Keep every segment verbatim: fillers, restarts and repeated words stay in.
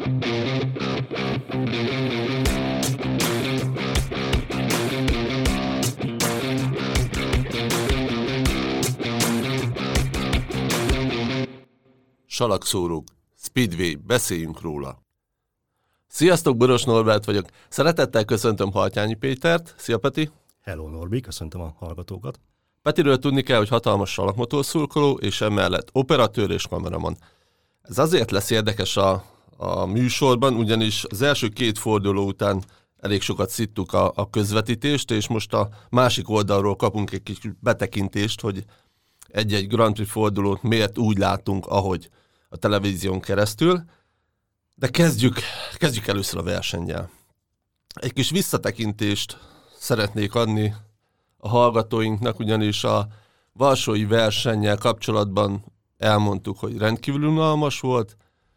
Salakszórók, Speedway, beszéljünk róla. Sziasztok, Boros Norbert vagyok. Szeretettel köszöntöm Haltyányi Pétert. Szia, Peti! Hello, Norbi, köszöntöm a hallgatókat. Petiről tudni kell, hogy hatalmas salakmotorszurkoló, és emellett operatőr és kameraman. Ez azért lesz érdekes a, a műsorban, ugyanis az első két forduló után elég sokat szittuk a, a közvetítést, és most a másik oldalról kapunk egy kis betekintést, hogy egy-egy Grand Prix fordulót miért úgy látunk, ahogy a televízión keresztül. De kezdjük, kezdjük először a versennyel. Egy kis visszatekintést szeretnék adni a hallgatóinknak, ugyanis a varsói versennyel kapcsolatban elmondtuk, hogy rendkívül unalmas volt,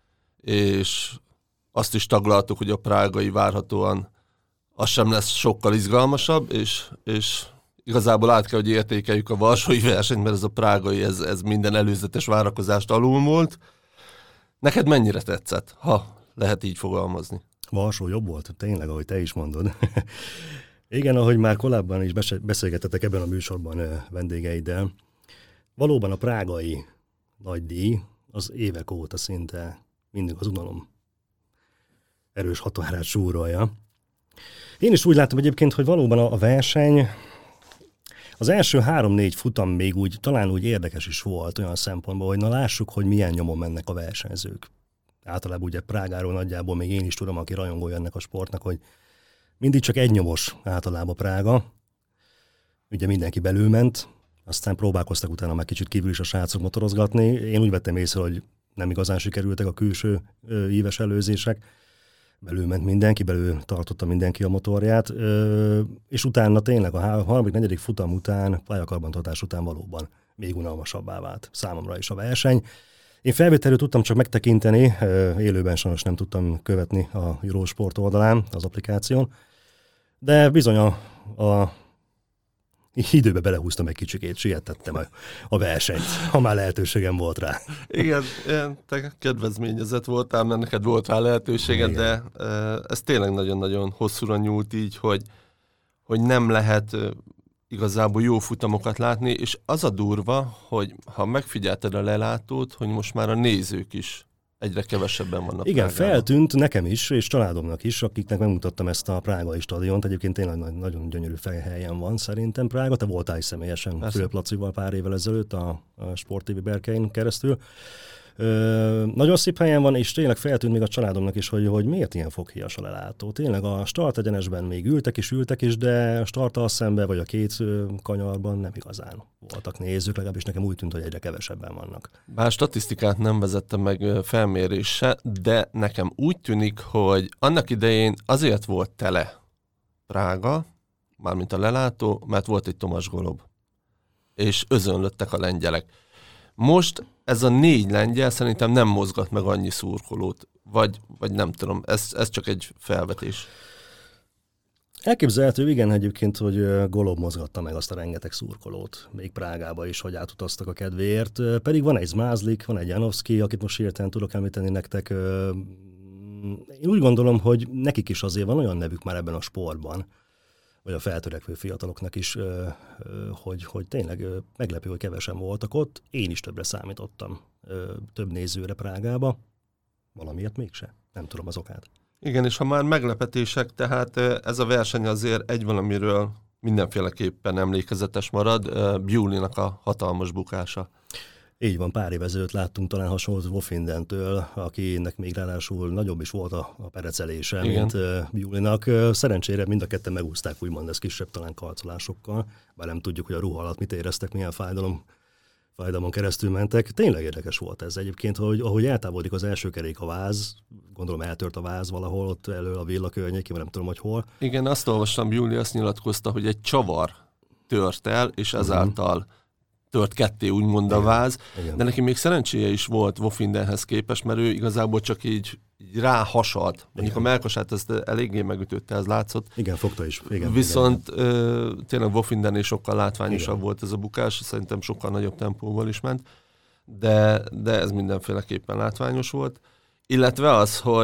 és azt is taglaltuk, hogy a prágai várhatóan az sem lesz sokkal izgalmasabb, és, és igazából át kell, hogy értékeljük a varsói versenyt, mert ez a prágai, ez, ez minden előzetes várakozást alul volt. Neked mennyire tetszett, ha lehet így fogalmazni? Varsó jobb volt, tényleg, ahogy te is mondod. Igen, ahogy már korábban is beszélgettetek ebben a műsorban vendégeiddel, valóban a prágai nagydíj az évek óta szinte mindig az unalom erős határát súrolja. Én is úgy látom egyébként, hogy valóban a verseny, az első három-négy futam még úgy, talán úgy érdekes is volt olyan szempontból, hogy na lássuk, hogy milyen nyomon mennek a versenyzők. Általában ugye Prágáról nagyjából még én is tudom, aki rajongója ennek a sportnak, hogy mindig csak egy nyomos általában Prága. Ugye mindenki belülment, aztán próbálkoztak utána már kicsit kívül is a srácok motorozgatni. Én úgy vettem észre, hogy nem igazán sikerültek a külső ö, íves előzések. Belülment mindenki, belül tartotta mindenki a motorját, ö, és utána tényleg a harmadik, negyedik futam után, pályakarbantartás után valóban még unalmasabbá vált számomra is a verseny. Én felvételről tudtam csak megtekinteni, ö, élőben sajnos nem tudtam követni a Eurosport oldalán, az applikáción, de bizony a, a időbe belehúztam egy kicsikét, sietettem a, a versenyt, ha már lehetőségem volt rá. Igen, te kedvezményezett voltál, mert neked volt rá lehetőséged, igen. De ez tényleg nagyon-nagyon hosszúra nyúlt így, hogy, hogy nem lehet igazából jó futamokat látni, és az a durva, hogy ha megfigyelted a lelátót, hogy most már a nézők is egyre kevesebben vannak. Igen, Prágában. Feltűnt nekem is, és családomnak is, akiknek megmutattam ezt a prágai stadiont. Egyébként tényleg nagyon gyönyörű fejhelyen van szerintem Prága. Te voltál is személyesen Fülöp Lacival pár évvel ezelőtt a, a Sport té vé Berkein keresztül. Ö, nagyon szép helyen van, és tényleg feltűnt még a családomnak is, hogy, hogy miért ilyen foghíjas a lelátó. Tényleg a start egyenesben még ültek is, ültek is, de a starttal szembe, vagy a két kanyarban nem igazán voltak nézők, legalábbis nekem úgy tűnt, hogy egyre kevesebben vannak. Bár statisztikát nem vezettem meg felmérésre, de nekem úgy tűnik, hogy annak idején azért volt tele Prága, mármint a lelátó, mert volt egy Tomas Golob, és özönlöttek a lengyelek. Most ez a négy lengyel szerintem nem mozgat meg annyi szurkolót, vagy, vagy nem tudom, ez, ez csak egy felvetés. Elképzelhető, igen, egyébként, hogy Golob mozgatta meg azt a rengeteg szurkolót, még Prágába is, hogy átutaztak a kedvéért. Pedig van egy Zmázlik, van egy Janowski, akit most hirtelen tudok említeni nektek. Én úgy gondolom, hogy nekik is azért van olyan nevük már ebben a sportban, vagy a feltörekvő fiataloknak is, hogy, hogy tényleg meglepő, hogy kevesen voltak ott. Én is többre számítottam, több nézőre Prágába. Valamiért mégse. Nem tudom az okát. Igen, és ha már meglepetések, tehát ez a verseny azért egy valamiről mindenféleképpen emlékezetes marad, Bewley-nak a hatalmas bukása. Így van, pár év ezelőtt láttunk talán hasonlót Wofindentől, akinek még ráadásul nagyobb is volt a, a perecelése, igen, mint uh, Bewley-nak. Szerencsére mind a ketten megúszták, úgymond ez kisebb talán karcolásokkal, bár nem tudjuk, hogy a ruha alatt mit éreztek, milyen fájdalom, fájdalmon keresztül mentek. Tényleg érdekes volt ez egyébként, hogy ahogy eltávolodik az első kerék a váz, gondolom eltört a váz valahol ott elő a villa környékén, nem tudom, hogy hol. Igen, azt olvastam, Bewley azt nyilatkozta, hogy egy csavar tört el, és ezáltal uh-huh. tört ketté, úgymond a váz, igen. De neki még szerencséje is volt Wofindenhez képest, mert ő igazából csak így, így ráhasalt. Mondjuk a melkasát ezt eléggé megütötte, ez látszott. Igen, fogta is. Igen, Viszont igen. Ö, tényleg Wofindennél sokkal látványosabb igen. volt ez a bukás, szerintem sokkal nagyobb tempóval is ment, de, de ez mindenféleképpen látványos volt. Illetve az, hogy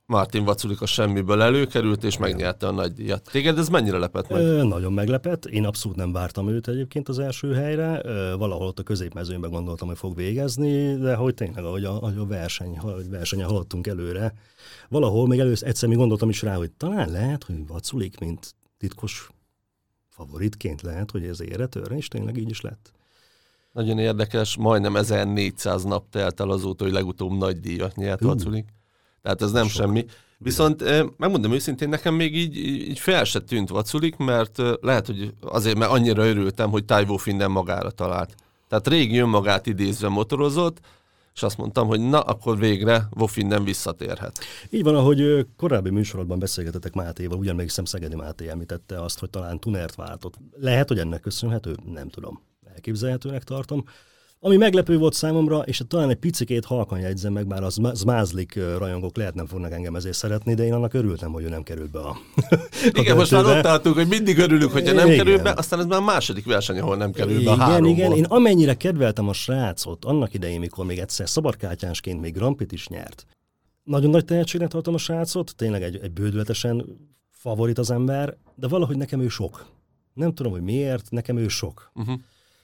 Martin Vaculika semmiből előkerült, és megnyerte a nagy díjat. Téged ez mennyire lepett meg? Ö, nagyon meglepett. Én abszolút nem vártam őt egyébként az első helyre. Ö, valahol ott a középmezőnyben gondoltam, hogy fog végezni, de hogy tényleg, ahogy a, ahogy a verseny, ahogy versenyen haladtunk előre, valahol még először egyszer még gondoltam is rá, hogy talán lehet, hogy Vaculik, mint titkos favoritként lehet, hogy ez érre törre, és tényleg így is lett. Nagyon érdekes, majdnem ezernégyszáz nap telt el azóta, hogy legutóbb nagy díjat nyert Vaculik. Tehát ez nem sok. Semmi. Viszont megmondom őszintén, nekem még így, így fel se tűnt Vaculik, mert lehet, hogy azért, mert annyira örültem, hogy Taiwo Finnen magára talált. Tehát régi önmagát idézve motorozott, és azt mondtam, hogy na, akkor végre Vofinnen visszatérhet. Így van, ahogy korábbi műsorodban beszélgetetek Mátéval, ugyan még Szegedi Máté említette azt, hogy talán tunert váltott. Lehet, hogy ennek köszönhető? Nem tudom. Elképzelhetőnek tartom. Ami meglepő volt számomra, és talán egy picikét halkan jegyzem meg, bár az Zmázlik rajongók lehet nem fognak engem ezért szeretni, de én annak örültem, hogy ő nem került be a... Igen, a most már ott tartunk, hogy mindig örülünk, hogyha nem igen. kerül be, aztán ez már a második verseny, ahol nem kerül be a háromból. Igen, igen, én amennyire kedveltem a srácot, annak idején, mikor még egyszer szabadkártyásként még Grand Prix is nyert. Nagyon nagy tehetségnek tartom a srácot, tényleg egy, egy bődületesen favorit az ember, de valahogy nekem ő sok. Nem tudom, hogy miért, nekem ő sok. Uh-huh.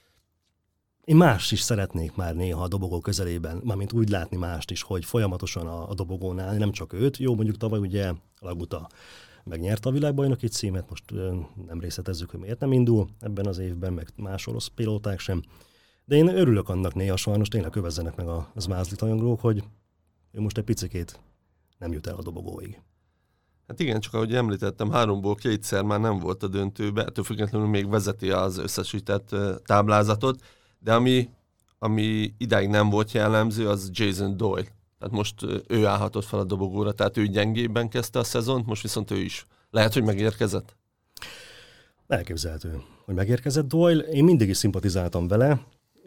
Én mást is szeretnék már néha a dobogó közelében, mármint úgy látni mást is, hogy folyamatosan a, a dobogónál, nem csak őt. Jó, mondjuk tavaly ugye Laguta megnyerte a világbajnoki címet, most ö, nem részletezzük, hogy miért nem indul ebben az évben, meg más orosz pilóták sem. De én örülök annak néha sajnos, tényleg kövezzenek meg a Zmázlit rajongók, hogy ő most egy picikét nem jut el a dobogóig. Hát igen, csak ahogy említettem, háromból kétszer már nem volt a döntőbe, ettől függetlenül még vezeti az összesített táblázatot, de ami, ami idáig nem volt jellemző, az Jason Doyle. Tehát most ő állhatott fel a dobogóra, tehát ő gyengébben kezdte a szezont, most viszont ő is. Lehet, hogy megérkezett? Elképzelhető, hogy megérkezett Doyle. Én mindig is szimpatizáltam vele.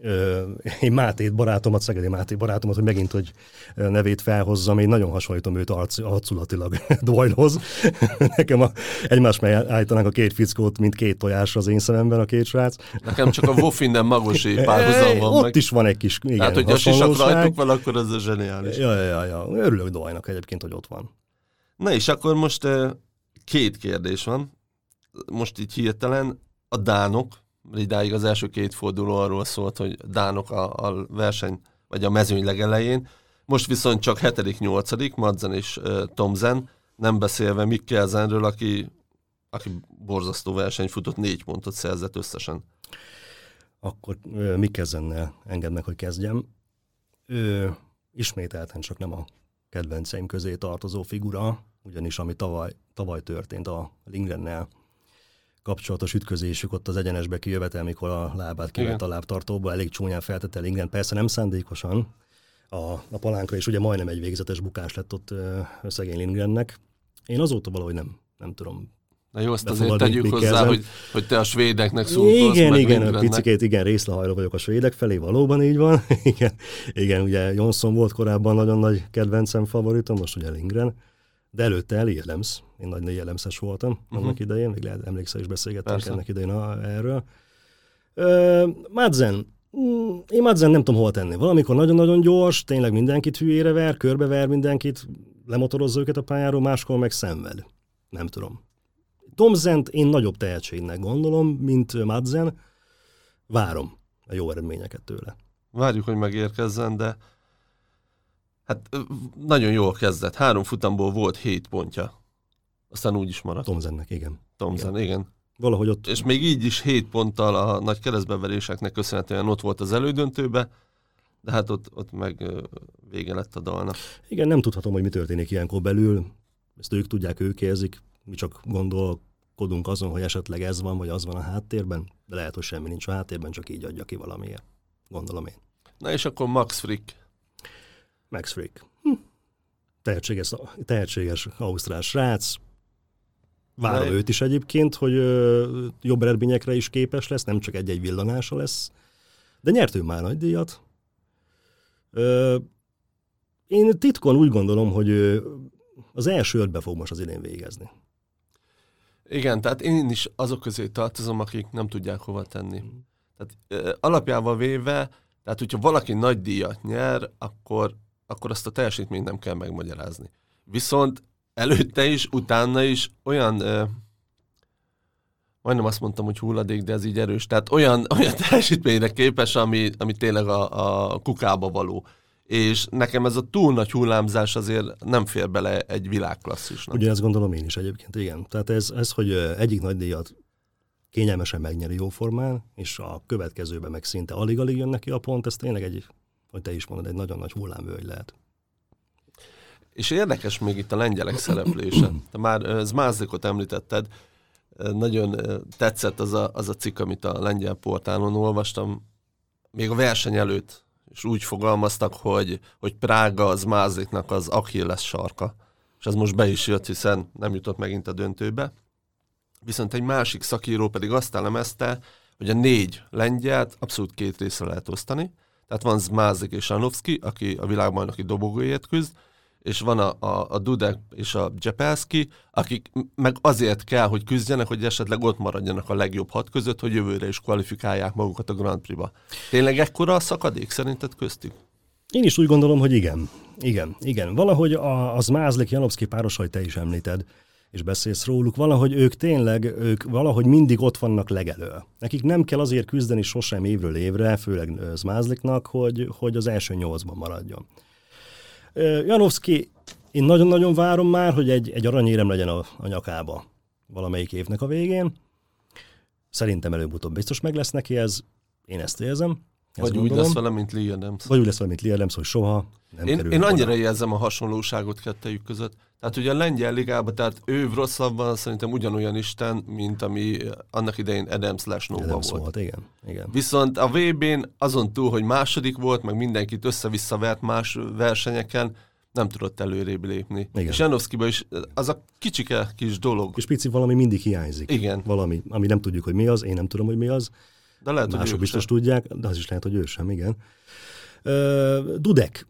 Én Mátét barátomat, Szegedi Máté barátomat, hogy megint, hogy nevét felhozzam, én nagyon hasonlítom őt arculatilag Doylehoz. Nekem a, egymás mellé állítanánk a két fickót, mint két tojás az én szememben a két srác. Nekem csak a Vofinnen Magosi párhuzam van Ott meg. is van egy kis igen, hát, hogy a sisak rajtuk van, akkor ez a zseniális. Ja, ja, ja, ja. Örülök Doylenak egyébként, hogy ott van. Na és akkor most két kérdés van. Most így hirtelen a dánok, idáig az első két forduló arról szólt, hogy dánok a, a verseny, vagy a mezőny legelején. Most viszont csak hetedik nyolcadik Madsen és uh, Thomsen, nem beszélve Mikkelsenről, aki, aki borzasztó verseny futott, négy pontot szerzett összesen. Akkor uh, Mikkelsennel engednek, hogy kezdjem. Ő ismételten csak nem a kedvenceim közé tartozó figura, ugyanis ami tavaly, tavaly történt a Lindgrennel kapcsolatos ütközésük ott az egyenesbe kijövetel, mikor a lábát kivett a lábtartóba, elég csúnyán feltette Lindgren, persze nem szándékosan a, a palánkra, és ugye majdnem egy végzetes bukás lett ott ö, szegény Lindgrennek. Én azóta valahogy nem, nem tudom. Na jó, azt azért tegyük hozzá, hogy, hogy te a svédeknek szólsz. Igen, igen, picikét, igen, részlehajló vagyok a svédek felé, valóban így van. igen, igen, ugye Jonsson volt korábban nagyon nagy kedvencem, favoritom, most ugye Lindgren. De előtte Eli Adams, én nagy Eli Adams-es voltam uh-huh. annak idején, még lehet, emlékszel is beszélgettünk Persze. ennek idején a, erről. Uh, Madsen, mm, én Madsen nem tudom hol tenni. Valamikor nagyon-nagyon gyors, tényleg mindenkit hülyére ver, körbever mindenkit, lemotorozza őket a pályáról, máskor meg szenved. Nem tudom. Thomsent én nagyobb tehetségnek gondolom, mint Madsen. Várom a jó eredményeket tőle. Várjuk, hogy megérkezzen, de hát nagyon jól kezdett. Három futamból volt hét pontja. Aztán úgy is maradt. Thomsennek, igen. Thomsen, igen. igen. Valahogy ott... És még így is hét ponttal a nagy keresztbeveréseknek köszönhetően ott volt az elődöntőbe, de hát ott, ott meg vége lett a dalnak. Igen, nem tudhatom, hogy mi történik ilyenkor belül. Ezt ők tudják, ők érzik. Mi csak gondolkodunk azon, hogy esetleg ez van, vagy az van a háttérben, de lehet, hogy semmi nincs a háttérben, csak így adja ki valamiért. Gondolom én. Na és akkor Max Frick. Max Frick. Hm. Tehetséges, tehetséges ausztrál srác. Várom őt is egyébként, hogy ö, jobb eredményekre is képes lesz, nem csak egy-egy villanása lesz. De nyert ő már nagy díjat. Ö, én titkon úgy gondolom, hogy ö, az első ötbe fog most az idén végezni. Igen, tehát én is azok közé tartozom, akik nem tudják hova tenni. Tehát ö, alapjával véve, tehát hogyha valaki nagy díjat nyer, akkor, akkor azt a teljesítményt nem kell megmagyarázni. Viszont előtte is, utána is olyan, ö, majdnem azt mondtam, hogy hulladék, de ez így erős, tehát olyan, olyan teljesítményre képes, ami, ami tényleg a, a kukába való. És nekem ez a túl nagy hullámzás azért nem fér bele egy világklasszisnak. Ugyanezt gondolom én is egyébként, igen. Tehát ez, ez hogy egyik nagy díjat kényelmesen megnyeri jóformán, és a következőben meg szinte alig-alig jön neki a pont, ez tényleg egy, hogy te is mondod, egy nagyon nagy hullámvölgy lehet. És érdekes még itt a lengyelek szereplése. Te már Zmázdikot említetted, nagyon tetszett az a, az a cikk, amit a lengyel portálon olvastam, még a verseny előtt, és úgy fogalmaztak, hogy, hogy Prága az Zmázdiknak az Achilles sarka. És ez most be is jött, hiszen nem jutott megint a döntőbe. Viszont egy másik szakíró pedig azt elemezte, hogy a négy lengyelt abszolút két részre lehet osztani. Tehát van Zmázdik és Janowski, aki a világbajnoki dobogóért küzd, és van a, a, a Dudek és a Dzsepelszki, akik meg azért kell, hogy küzdjenek, hogy esetleg ott maradjanak a legjobb hat között, hogy jövőre is kvalifikálják magukat a Grand Prix-ba. Tényleg ekkora a szakadék szerinted köztük? Én is úgy gondolom, hogy igen. Igen, igen. Valahogy a, az Mázlik-Janowski páros, hogy te is említed, és beszélsz róluk, valahogy ők tényleg, ők valahogy mindig ott vannak legelől. Nekik nem kell azért küzdeni sosem évről évre, főleg Zmázliknak, hogy, hogy az első nyolcban maradjon. Janowski, én nagyon-nagyon várom már, hogy egy, egy aranyérem legyen a, a nyakába valamelyik évnek a végén. Szerintem előbb-utóbb biztos meg lesz neki ez, én ezt érzem. Vagy úgy lesz vele, mint Lee Adams. Vagy úgy lesz vele, mint Lee Adams, hogy soha nem én, kerül. Én annyira érzem a hasonlóságot kettejük között. Tehát ugye a lengyel ligában, tehát ő rosszabban szerintem ugyanolyan isten, mint ami annak idején Adams Lesnóban volt. volt. Igen, igen. Viszont a vé bén azon túl, hogy második volt, meg mindenkit össze-vissza vert más versenyeken, nem tudott előrébb lépni. Igen. És Janowskiban is az a kicsike kis dolog. És pici valami mindig hiányzik. Igen. Valami, ami nem tudjuk, hogy mi az, én nem tudom, hogy mi az. De lehet, mások hogy biztos sem. tudják, de az is lehet, hogy ő sem, igen. Uh, Dudek.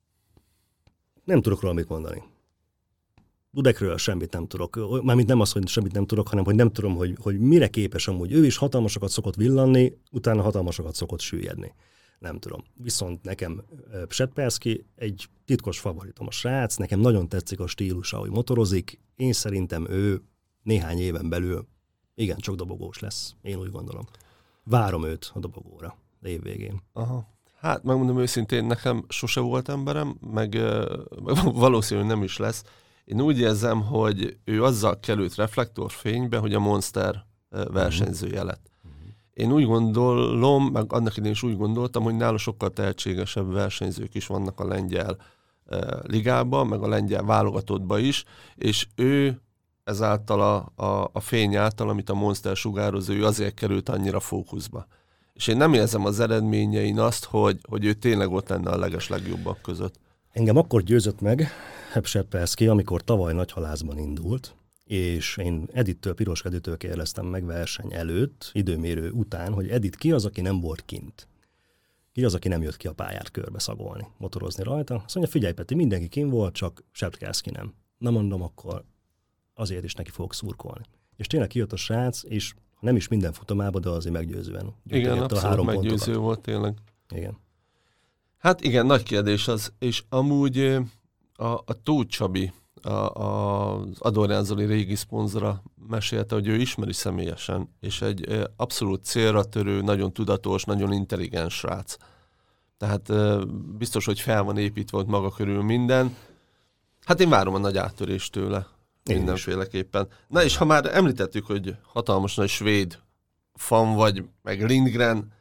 Nem tudok róla mit mondani. Dudekről semmit nem tudok. Mármint nem az, hogy semmit nem tudok, hanem hogy nem tudom, hogy, hogy mire képes amúgy. Ő is hatalmasokat szokott villanni, utána hatalmasokat szokott süllyedni. Nem tudom. Viszont nekem Psetperszki egy titkos favoritom a srác, nekem nagyon tetszik a stílusa, hogy motorozik. Én szerintem ő néhány éven belül igen, csak dobogós lesz. Én úgy gondolom. Várom őt a dobogóra év végén. Aha. Hát megmondom őszintén, nekem sose volt emberem, meg, meg valószínűleg nem is lesz. Én úgy érzem, hogy ő azzal került reflektorfénybe, hogy a Monster versenyzője lett. Uh-huh. Én úgy gondolom, meg annak idején is úgy gondoltam, hogy nála sokkal tehetségesebb versenyzők is vannak a lengyel ligában, meg a lengyel válogatottban is, és ő ezáltal a, a, a fény által, amit a Monster sugároz, ő azért került annyira fókuszba. És én nem érzem az eredményein azt, hogy, hogy ő tényleg ott lenne a legeslegjobbak között. Engem akkor győzött meg Psetperszki, amikor tavaly Nagyhalászban indult, és én Edittől, Piros Editől kérdeztem meg verseny előtt, időmérő után, hogy Edit ki az, aki nem volt kint? Ki az, aki nem jött ki a pályát körbe szagolni, motorozni rajta? Azt mondja, figyelj Peti, mindenki kint volt, csak Psetperszki nem. Na mondom, akkor azért is neki fogok szurkolni. És tényleg kijött a srác, és nem is minden futamában, de azért meggyőzően. Igen, abszolút a három meggyőző pontokat. Volt tényleg. Igen. Hát igen, nagy kérdés az, és amúgy a, a Tóth Csabi, a, a, az Adorján Zoli régi szponzora mesélte, hogy ő ismeri személyesen, és egy abszolút célra törő, nagyon tudatos, nagyon intelligens srác. Tehát biztos, hogy fel van építve ott maga körül minden. Hát én várom a nagy áttörést tőle. Én mindenféleképpen. Is. Na és ha már említettük, hogy hatalmas nagy svéd fan vagy, meg Lindgren,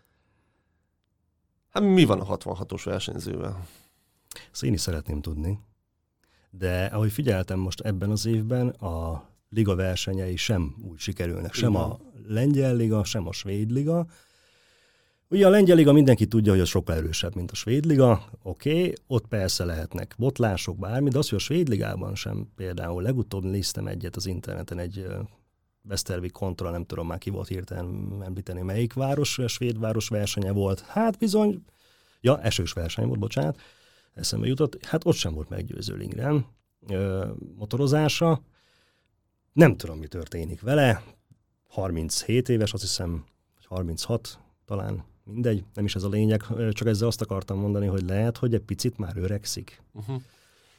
hát mi van a hatvanhatos versenyzővel? Ezt én is szeretném tudni. De ahogy figyeltem most ebben az évben, a liga versenyei sem úgy sikerülnek. Sem Igen. a lengyel liga, sem a svéd liga. Ugye a lengyel liga mindenki tudja, hogy az sokkal erősebb, mint a svéd liga. Oké, okay, ott persze lehetnek botlások, bármi, de az, hogy a svéd ligában sem például legutóbb néztem egyet az interneten, egy Westervik kontra, nem tudom már ki volt hirtelen említeni, melyik város, a svéd város versenye volt. Hát bizony, ja, esős verseny volt, bocsánat, eszembe jutott, hát ott sem volt meggyőző Lindgren motorozása. Nem tudom, mi történik vele. harminchét éves, azt hiszem, vagy harminchat talán, mindegy, nem is ez a lényeg, csak ezzel azt akartam mondani, hogy lehet, hogy egy picit már öregszik. Uh-huh.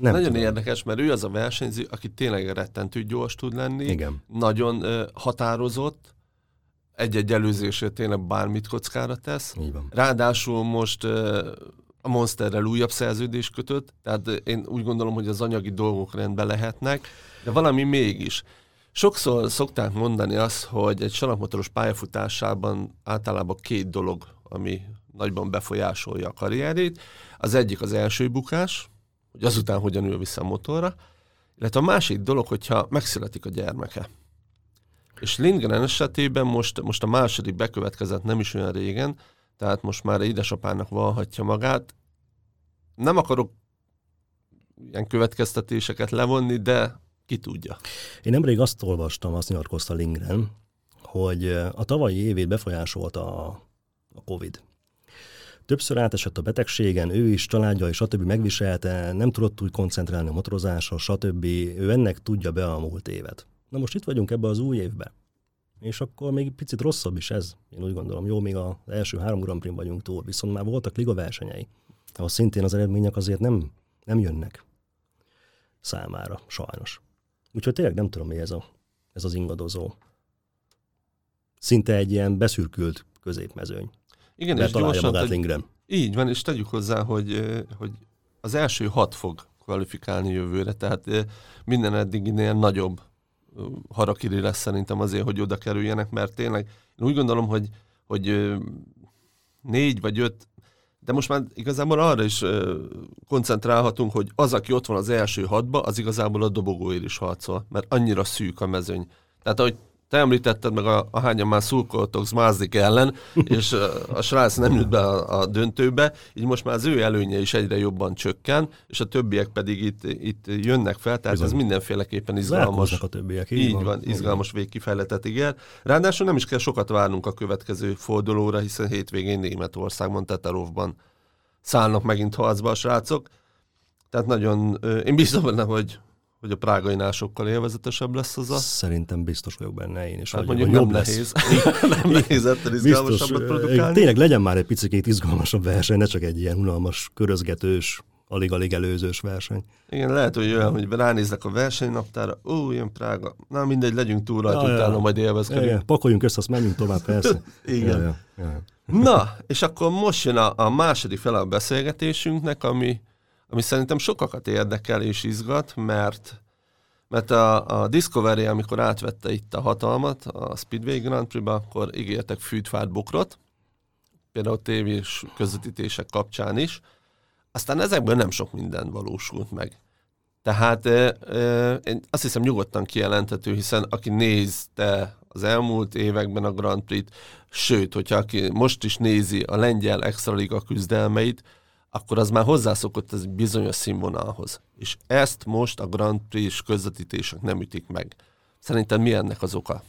Nem Nagyon tudom. érdekes, mert ő az a versenyző, aki tényleg rettentő gyors tud lenni, Igen. nagyon ö, határozott, egy-egy előzésért tényleg bármit kockára tesz. Így van. Ráadásul most ö, a Monsterrel újabb szerződést kötött, tehát én úgy gondolom, hogy az anyagi dolgok rendben lehetnek, de valami mégis. Sokszor szokták mondani azt, hogy egy salakmotoros pályafutásában általában két dolog, ami nagyban befolyásolja a karrierét. Az egyik az első bukás, hogy azután hogyan ül vissza a motorra, illetve a másik dolog, hogyha megszületik a gyermeke. És Lindgren esetében most, most a második bekövetkezett nem is olyan régen, tehát most már édesapának vallhatja magát. Nem akarok ilyen következtetéseket levonni, de ki tudja. Én nemrég azt olvastam, azt nyilatkozta Lindgren, hogy a tavalyi évét befolyásolta a, a Covid. Többször átesett a betegségen, ő is, családja és stb. Megviselte, nem tudott úgy koncentrálni a motorozásra, stb. Ő ennek tudja be a múlt évet. Na most itt vagyunk ebbe az új évbe. És akkor még picit rosszabb is ez. Én úgy gondolom, jó, még az első három Grand Prix vagyunk túl, viszont már voltak liga versenyei, ahol szintén az eredmények azért nem, nem jönnek számára, sajnos. Úgyhogy tényleg nem tudom, mi ez, a, ez az ingadozó. Szinte egy ilyen beszürkült középmezőny. Igen, de és találja gyorsan, magát tegy... Lindgren. Így van, és tegyük hozzá, hogy, hogy az első hat fog kvalifikálni jövőre, tehát minden eddiginél nagyobb harakiri lesz szerintem azért, hogy oda kerüljenek, mert tényleg én úgy gondolom, hogy, hogy négy vagy öt, de most már igazából arra is koncentrálhatunk, hogy az, aki ott van az első hatba, az igazából a dobogóért is harcol, mert annyira szűk a mezőny. Tehát ahogy te említetted meg, a, a hányan már szurkoltok Zmazdik ellen, és a, a srác nem jut be a, a döntőbe, így most már az ő előnye is egyre jobban csökken, és a többiek pedig itt, itt jönnek fel, tehát bizony. Ez mindenféleképpen izgalmas. A többiek, így, így van, van, izgalmas végkifejletet ígér. Ráadásul nem is kell sokat várnunk a következő fordulóra, hiszen hétvégén Németországban, Teterovban szállnak megint harcba a srácok. Tehát nagyon, én bízom benne, hogy hogy a prágainál sokkal élvezetesebb lesz az a... Szerintem biztos vagyok benne én is. Hát mondjuk nem nehéz. nem nehéz ettől izgalmasabbat produkálni. Tényleg legyen már egy picit izgalmasabb verseny, ne csak egy ilyen unalmas, körözgetős, alig-alig előzős verseny. Igen, lehet, hogy olyan, hogy ránéznek a versenynaptára, ó, ilyen Prága, na mindegy, legyünk túl rajta, ja, utána ja. majd élvezkedünk. Ja, ja. Pakoljunk össze, azt menjünk tovább, persze. Igen. Ja, ja. Ja. Na, és akkor most jön a, a második fele a beszélgetésünknek, ami ami szerintem sokakat érdekel és izgat, mert, mert a, a Discovery, amikor átvette itt a hatalmat a Speedway Grand Prix-ba, akkor ígértek fűtfát bokrot, például tévés közvetítések kapcsán is, aztán ezekből nem sok minden valósult meg. Tehát e, e, én azt hiszem nyugodtan kijelenthető, hiszen aki nézte az elmúlt években a Grand Prix-t, sőt, hogyha aki most is nézi a lengyel extraliga küzdelmeit, akkor az már hozzászokott ez bizonyos színvonalhoz. És ezt most a Grand Prix közvetítések nem ütik meg. Szerintem mi ennek az oka?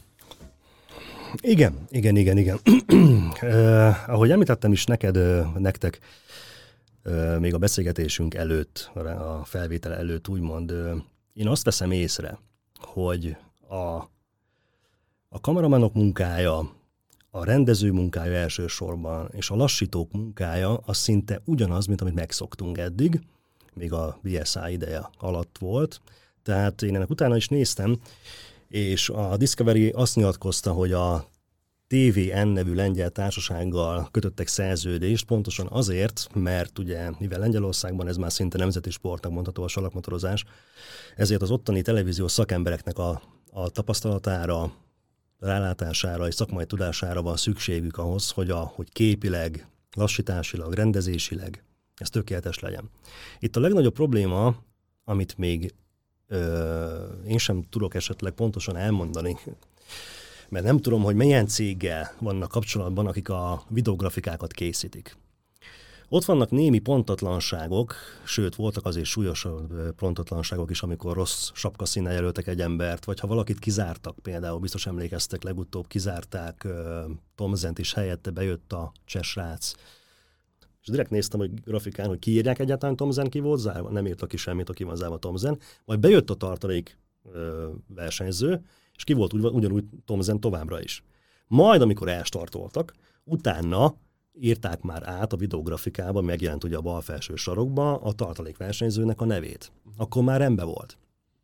Igen, igen, igen, igen. eh, ahogy említettem is neked, nektek, eh, még a beszélgetésünk előtt, a felvétel előtt úgymond, eh, én azt veszem észre, hogy a, a kameramanok munkája, a rendező munkája elsősorban, és a lassítók munkája az szinte ugyanaz, mint amit megszoktunk eddig, még a bé es i ideje alatt volt. Tehát én ennek utána is néztem, és a Discovery azt nyilatkozta, hogy a té vé en nevű lengyel társasággal kötöttek szerződést, pontosan azért, mert ugye, mivel Lengyelországban ez már szinte nemzeti sportnak mondható a salakmotorozás, ezért az ottani televíziós szakembereknek a, a tapasztalatára, rálátására és szakmai tudására van szükségük ahhoz, hogy, a, hogy képileg, lassításilag, rendezésileg ez tökéletes legyen. Itt a legnagyobb probléma, amit még ö, én sem tudok esetleg pontosan elmondani, mert nem tudom, hogy milyen céggel vannak kapcsolatban, akik a videografikákat készítik. Ott vannak némi pontatlanságok, sőt, voltak azért súlyosabb pontatlanságok is, amikor rossz sapkaszínnel jelöltek egy embert, vagy ha valakit kizártak, például biztos emlékeztek, legutóbb kizárták Tomzent is, helyette bejött a cseh srác. És direkt néztem, hogy grafikán, hogy kiírják egyáltalán Tomzen ki volt zárva, nem írtak ki semmit, aki van zárva Tomzen, majd bejött a tartalék ö, versenyző, és ki volt ugy, ugyanúgy Tomzen továbbra is. Majd, amikor elstartoltak, utána írták már át a videografikába, megjelent ugye a bal felső sarokba a tartalékversenyzőnek a nevét. Akkor már rendben volt.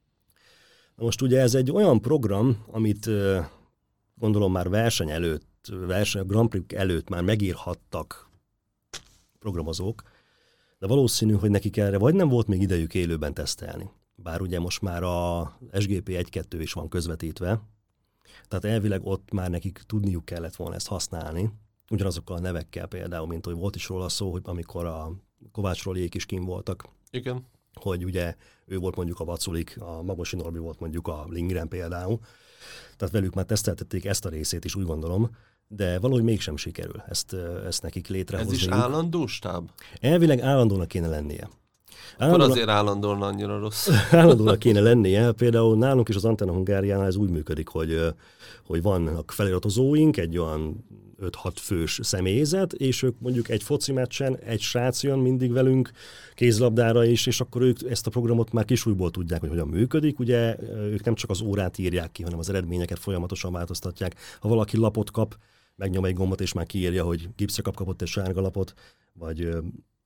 Na most ugye ez egy olyan program, amit gondolom már verseny előtt, verseny, Grand Prix előtt már megírhattak programozók, de valószínű, hogy nekik erre vagy nem volt még idejük élőben tesztelni. Bár ugye most már a es gé pé egy kettő is van közvetítve, tehát elvileg ott már nekik tudniuk kellett volna ezt használni, ugyanazokkal a nevekkel például, mint hogy volt is róla szó, hogy amikor a Kovács Roljék is kim voltak. Igen. Hogy ugye ő volt mondjuk a Vaculik, a Magosi Norbi volt mondjuk a Lindgren például. Tehát velük már teszteltették ezt a részét is, úgy gondolom, de valahogy mégsem sikerül ezt, ezt nekik létrehozni. Ez is állandó stáb? Elvileg állandónak kéne lennie. Állandónak... Akkor azért állandóan annyira rossz. Állandónak kéne lennie. Például nálunk is az Antenna Hungáriánál ez úgy működik, hogy, hogy vannak feliratozóink, egy olyan öt-hat fős személyzet, és ők mondjuk egy foci meccsen, egy srác jön mindig velünk kézlabdára is, és akkor ők ezt a programot már kisújból tudják, hogy hogyan működik. Ugye ők nem csak az órát írják ki, hanem az eredményeket folyamatosan változtatják. Ha valaki lapot kap, megnyom egy gombot, és már kiírja, hogy gipszre kapott egy sárga lapot, vagy ö,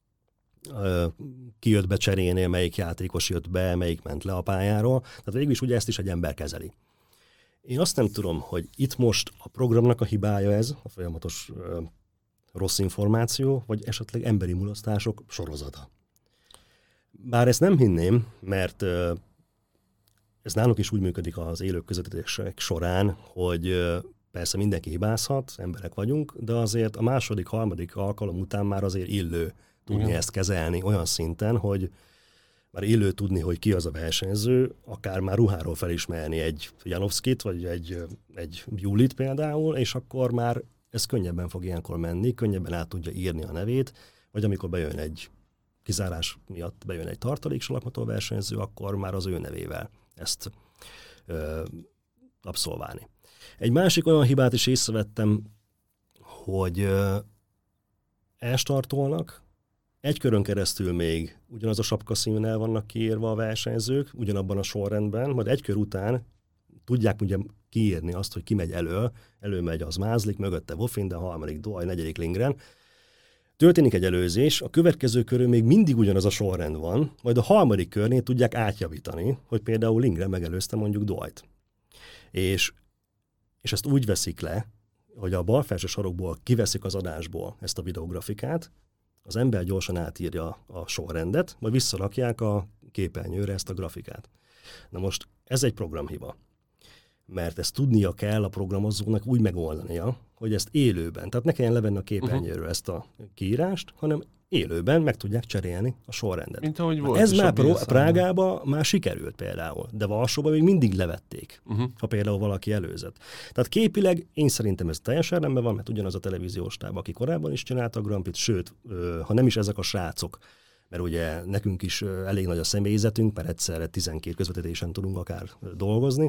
ö, ki jött be cserénél, melyik játékos jött be, melyik ment le a pályáról. Tehát végül is ugye ezt is egy ember kezeli. Én azt nem tudom, hogy itt most a programnak a hibája ez, a folyamatos ö, rossz információ, vagy esetleg emberi mulasztások sorozata. Bár ezt nem hinném, mert ö, ez nálunk is úgy működik az élők közvetítések során, hogy ö, persze mindenki hibázhat, emberek vagyunk, de azért a második, harmadik alkalom után már azért illő tudni Igen. ezt kezelni olyan szinten, hogy már illő tudni, hogy ki az a versenyző, akár már ruháról felismerni egy Janowskit, vagy egy, egy Julit például, és akkor már ez könnyebben fog ilyenkor menni, könnyebben át tudja írni a nevét, vagy amikor bejön egy kizárás miatt bejön egy tartaléksalakmotó versenyző, akkor már az ő nevével ezt ö, abszolválni. Egy másik olyan hibát is észrevettem, hogy ö, elstartolnak, egy körön keresztül még ugyanaz a sapkaszínen el vannak kiírva a versenyzők, ugyanabban a sorrendben, majd egy kör után tudják ugye kiírni azt, hogy ki megy elő, előmegy az Mázlik, mögötte Wofinden, harmadik Doaj, negyedik Lindgren. Történik egy előzés, a következő körön még mindig ugyanaz a sorrend van, majd a harmadik körnél tudják átjavítani, hogy például Lindgren megelőzte mondjuk Doajt. És, és ezt úgy veszik le, hogy a bal felső sarokból kiveszik az adásból ezt a videografikát, az ember gyorsan átírja a sorrendet, majd visszarakják a képernyőre ezt a grafikát. Na most ez egy programhiba, mert ezt tudnia kell a programozónak úgy megoldania, hogy ezt élőben, tehát ne kelljen levenni a képernyőről uh-huh. ezt a kiírást, hanem élőben meg tudják cserélni a sorrendet. Mint ahogy volt ez már Pró- Prágában már sikerült például, de Varsóban még mindig levették, uh-huh. ha például valaki előzött. Tehát képileg én szerintem ez teljesen rendben van, mert ugyanaz a televíziós stáb, aki korábban is csinálta a Grand Prix-t, sőt, ha nem is ezek a srácok, mert ugye nekünk is elég nagy a személyzetünk, mert egyszerre tizenkét közvetítésen tudunk akár dolgozni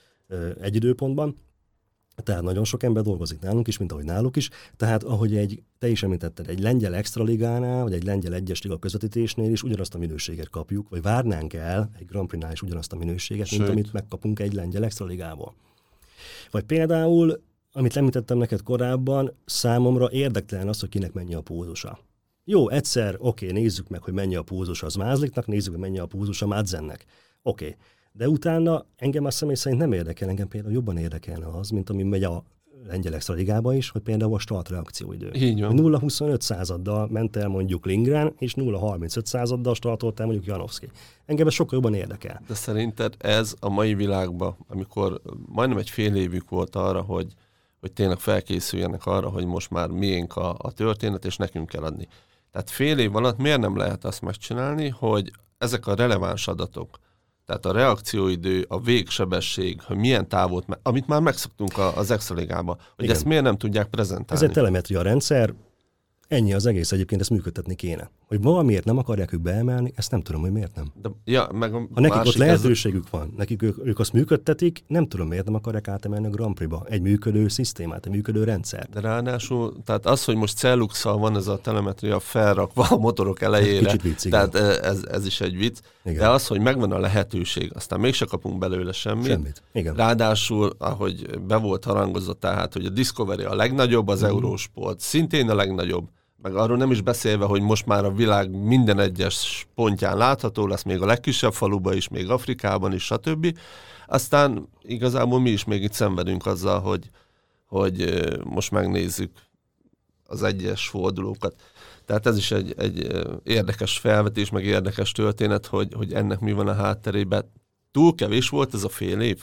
egy időpontban, tehát nagyon sok ember dolgozik nálunk is, mint ahogy náluk is. Tehát ahogy egy, te is említetted, egy lengyel extraligánál, vagy egy lengyel egyes liga közvetítésnél is ugyanazt a minőséget kapjuk, vagy várnánk el egy Grand Prix-nál is ugyanazt a minőséget, Sőt. mint amit megkapunk egy lengyel extraligából. Vagy például, amit említettem neked korábban, számomra érdektelen az, hogy kinek mennyi a pulzusa. Jó, egyszer, oké, okay, nézzük meg, hogy mennyi a pulzusa az Mázliknak, nézzük meg, mennyi a pulzusa Madsennek. Oké. Okay. De utána engem a személy szerint nem érdekel, engem például jobban érdekelne az, mint ami megy a lengyel extraligába is, hogy például a start reakcióidő. nulla egész huszonöt századdal ment el mondjuk Lindgren, és nulla egész harmincöt századdal startolt el mondjuk Janowski. Engem ez sokkal jobban érdekel. De szerinted ez a mai világban, amikor majdnem egy fél évük volt arra, hogy, hogy tényleg felkészüljenek arra, hogy most már miénk a, a történet, és nekünk kell adni. Tehát fél év alatt miért nem lehet azt megcsinálni, hogy ezek a releváns adatok, tehát a reakcióidő, a végsebesség, hogy milyen távot, amit már megszoktunk az extraligában, hogy Igen. ezt miért nem tudják prezentálni? Ez egy telemetria rendszer, Ennyi az egész, egyébként ezt működtetni kéne. Hogy valamiért nem akarják ők beemelni, ezt nem tudom, hogy miért nem. De, ja, meg a ha nekik ott lehetőségük ez... van, nekik ők, ők azt működtetik, nem tudom, miért nem akarják átemelni a Grand Prix-ba egy működő szisztémát, egy működő rendszert. De ráadásul, tehát az, hogy most Celluxal van ez a telemetria felrakva a motorok elejére, Kicsit vicc, tehát ez, ez is egy vicc, igen. De az, hogy megvan a lehetőség, aztán mégse kapunk belőle semmit. Semmit. Igen. Ráadásul, ahogy be volt harangozva, tehát, hogy a Discovery a legnagyobb, az mm. Eurosport szintén a legnagyobb, meg arról nem is beszélve, hogy most már a világ minden egyes pontján látható lesz, még a legkisebb faluban is, még Afrikában is, stb. Aztán igazából mi is még itt szenvedünk azzal, hogy, hogy most megnézzük az egyes fordulókat. Tehát ez is egy, egy érdekes felvetés, meg érdekes történet, hogy, hogy ennek mi van a hátterében. Túl kevés volt ez a fél év?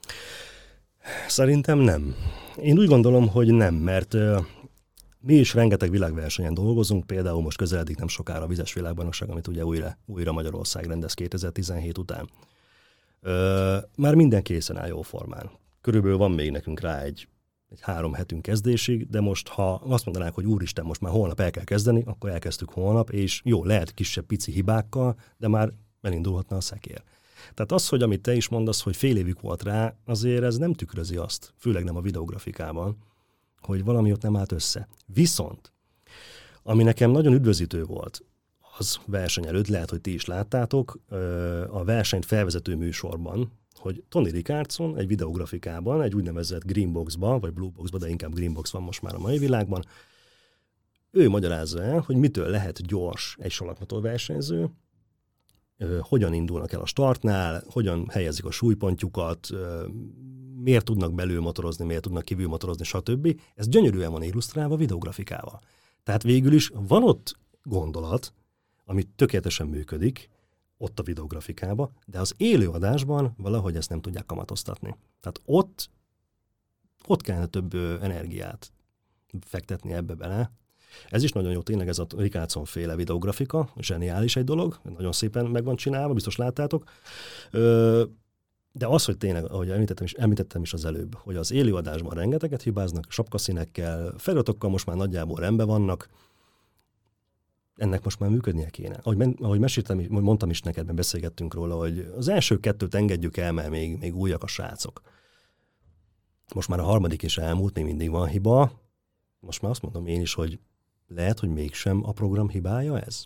Szerintem nem. Én úgy gondolom, hogy nem, mert mi is rengeteg világversenyen dolgozunk, például most közeledik nem sokára a vizes világbajnokság, amit ugye újra, újra Magyarország rendez kétezer-tizenhét után. Ö, már minden készen áll jó formán. Körülbelül van még nekünk rá egy, egy három hetünk kezdésig, de most ha azt mondanák, hogy úristen, most már holnap el kell kezdeni, akkor elkezdtük holnap, és jó, lehet kisebb pici hibákkal, de már elindulhatna a szekér. Tehát az, hogy amit te is mondasz, hogy fél évük volt rá, azért ez nem tükrözi azt, főleg nem a videografikában, hogy valami ott nem állt össze. Viszont, ami nekem nagyon üdvözítő volt, az verseny előtt, lehet, hogy ti is láttátok, a versenyt felvezető műsorban, hogy Tony Richardson egy videografikában, egy úgynevezett Greenboxban, vagy Blueboxban, de inkább Greenbox van most már a mai világban, ő magyarázza el, hogy mitől lehet gyors egy salakmotor versenyző, hogyan indulnak el a startnál, hogyan helyezik a súlypontjukat, miért tudnak belülmotorozni, miért tudnak kívülmotorozni, stb. Ez gyönyörűen van illusztrálva videografikával. Tehát végül is van ott gondolat, ami tökéletesen működik, ott a videografikában, de az élőadásban valahogy ezt nem tudják kamatoztatni. Tehát ott, ott kellene több energiát fektetni ebbe bele. Ez is nagyon jó, tényleg ez a Richardson féle videografika, zseniális egy dolog, nagyon szépen meg van csinálva, biztos láttátok. De az, hogy tényleg, ahogy említettem is, említettem is az előbb, hogy az élőadásban rengeteget hibáznak, sapkaszínekkel, feliratokkal most már nagyjából rendben vannak, ennek most már működnie kéne. Ahogy, ahogy meséltem, mondtam is neked, mert beszélgettünk róla, hogy az első kettőt engedjük el, mert még, még újak a srácok. Most már a harmadik is elmúlt, még mindig van hiba. Most már azt mondom én is, hogy lehet, hogy mégsem a program hibája ez?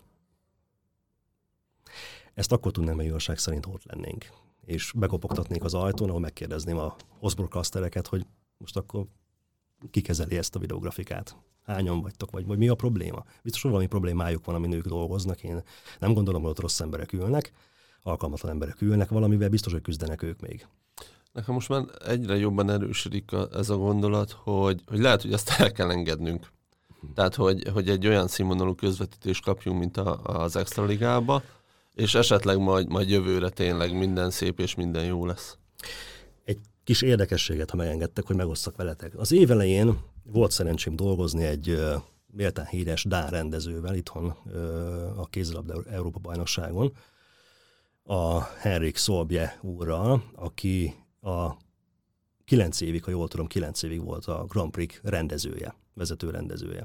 Ezt akkor tudnám, hogy igazság szerint ott lennénk. És bekopogtatnék az ajtón, ahol megkérdezném a Osbroadcastereket, hogy most akkor ki kezeli ezt a videografikát? Hányan vagytok, vagy, vagy mi a probléma? Biztos, hogy valami problémájuk van, amin ők dolgoznak. Én nem gondolom, hogy ott rossz emberek ülnek, alkalmatlan emberek ülnek, valamivel biztos, hogy küzdenek ők még. Nekem most már egyre jobban erősödik a, ez a gondolat, hogy, hogy lehet, hogy ezt el kell engednünk. Tehát, hogy, hogy egy olyan színvonalú közvetítést kapjunk, mint a, az Extra Ligába, és esetleg majd, majd jövőre tényleg minden szép és minden jó lesz. Egy kis érdekességet, ha megengedtek, hogy megosszak veletek. Az év elején volt szerencsém dolgozni egy uh, méltán híres dán rendezővel itthon uh, a kézilabda Európa-bajnokságon, a Henrik Solbje úrral, aki a kilenc évig, ha jól tudom, kilenc évig volt a Grand Prix rendezője, vezető rendezője.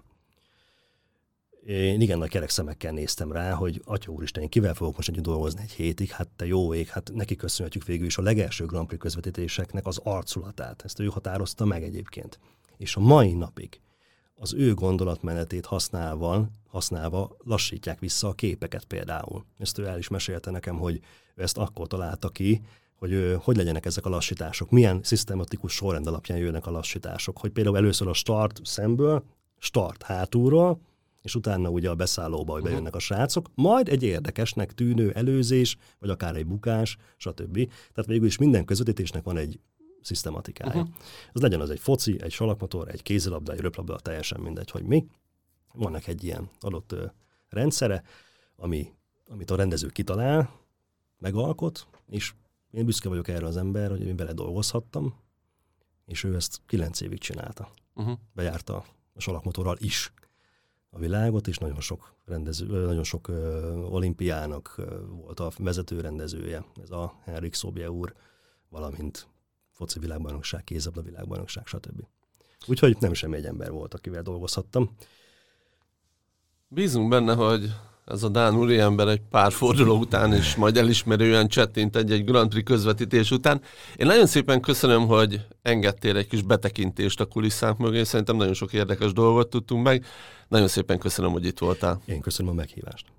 Én igen nagy kerek szemekkel néztem rá, hogy atya úristen, én kivel fogok most együtt dolgozni egy hétig, hát te jó ég, hát neki köszönhetjük végül is a legelső Grand Prix közvetítéseknek az arculatát. Ezt ő határozta meg egyébként. És a mai napig az ő gondolatmenetét használva, használva lassítják vissza a képeket például. Ezt ő el is mesélte nekem, hogy ő ezt akkor találta ki, hogy ő, hogy legyenek ezek a lassítások, milyen szisztematikus sorrend alapján jönnek a lassítások, hogy például először a start szemből, start hátulról, és utána ugye a beszállóba, hogy bejönnek a srácok, majd egy érdekesnek tűnő előzés, vagy akár egy bukás, stb. Tehát végül is minden közvetítésnek van egy szisztematikája. Uh-huh. Az legyen az egy foci, egy salakmotor, egy kézilabda, egy röplabda, teljesen mindegy, hogy mi. Vannak egy ilyen adott ö, rendszere, ami, amit a rendező kitalál, megalkot, és én büszke vagyok erre az ember, hogy én vele dolgozhattam, és ő ezt kilenc évig csinálta. Uh-huh. Bejárta a salakmotorral is a világot, és nagyon sok rendező, nagyon sok ö, olimpiának ö, volt a vezető rendezője, ez a Henrik Solbje úr, valamint foci világbajnokság, kézilabda világbajnokság, stb. Úgyhogy nem semmi egy ember volt, akivel dolgozhattam. Bízunk benne, hogy ez a dán úriember egy pár forduló után is majd elismerően csettint egy-egy Grand Prix közvetítés után. Én nagyon szépen köszönöm, hogy engedtél egy kis betekintést a kulisszánk mögé. Szerintem nagyon sok érdekes dolgot tudtunk meg. Nagyon szépen köszönöm, hogy itt voltál. Én köszönöm a meghívást.